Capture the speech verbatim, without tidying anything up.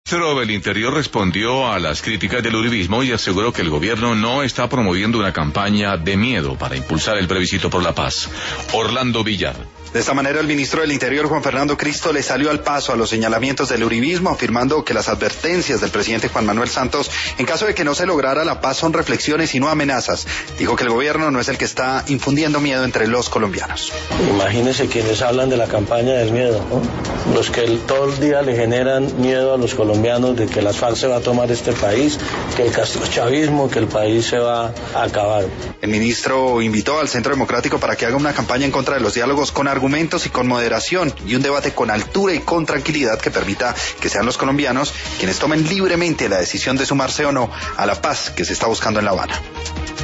El ministro del Interior respondió a las críticas del uribismo y aseguró que el gobierno no está promoviendo una campaña de miedo para impulsar el plebiscito por la paz. Orlando Villar. De esta manera, el ministro del Interior, Juan Fernando Cristo, le salió al paso a los señalamientos del uribismo, afirmando que las advertencias del presidente Juan Manuel Santos, en caso de que no se lograra la paz, son reflexiones y no amenazas. Dijo que el gobierno no es el que está infundiendo miedo entre los colombianos. Imagínense quienes hablan de la campaña del miedo, ¿no? Los que el, todo el día le generan miedo a los colombianos de que las FARC se va a tomar este país, que el castrochavismo, que el país se va a acabar. El ministro invitó al Centro Democrático para que haga una campaña en contra de los diálogos con argumentos y con moderación y un debate con altura y con tranquilidad que permita que sean los colombianos quienes tomen libremente la decisión de sumarse o no a la paz que se está buscando en La Habana.